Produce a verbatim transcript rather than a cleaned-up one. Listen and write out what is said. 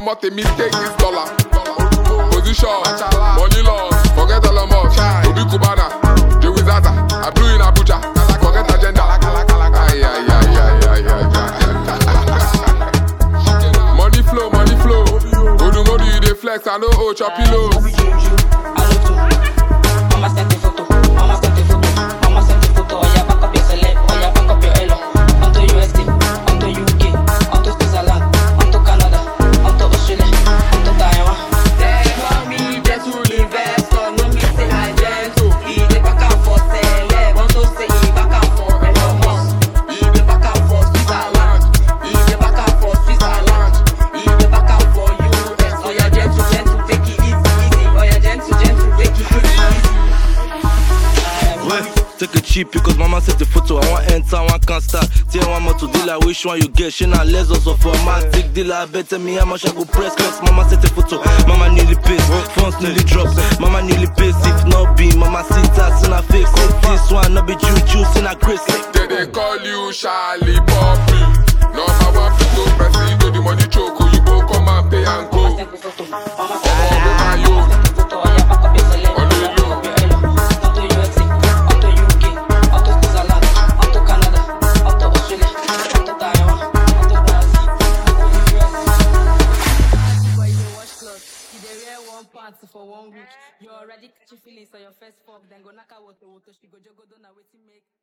Omo temi take this dollar. Position, money loss, forget Elon Musk. Obi Kubana, Joey Zaza, I blew in Abuja. Forget agenda. Ay, ay, ay, ay, ay, ay. Money flow, money flow. Odu modu you dey flex, I know oh chop pillows. Mama sent the photo, mama sent the photo, mama sent the photo. Oh yeah, back up your celeb, oh yeah, back up your elo. Onto U S D, onto U K, onto Switzerland, onto Canada, onto Australia, onto Taiwan. They call me gentle investor, no me say I gentle. He dey back and forth, celeb, want to say he back and forth, Elon Musk. He dey back and forth, Switzerland. He dey back and forth, Switzerland. He dey back and forth, U S. Oh yeah, gentle, gentle, take it easy, easy. Oh yeah, gentle, gentle, take it easy, easy. Take it cheap because mama set the photo. I want enter, I want can't start. Tell one more to dealer, which one you get? She not less also for my tick dealer. I bet tell me how much I go press. Cause mama set the photo. Mama nearly pays, funds nearly drops. Mama nearly pays. If not be, mama sit us in her face. If this one not be juju, in her grace. They, they call you Charlie Poppy. Number one photo, press it to the money choke. You go come and pay and go. Mama sent the photo, mama sent the photo, Oh, mama sent the photo. Oh yeah, back up your celeb, back up your elo. Onto U S A, onto U K, onto Switzerland, onto Canada, onto Australia, onto Taiwan, onto Brazil, onto U S. But you dey wash clothes, you dey wear one pants for one week. You already catch feelings on your first fuck, then go knock out water water. She go jogo do na wetin make.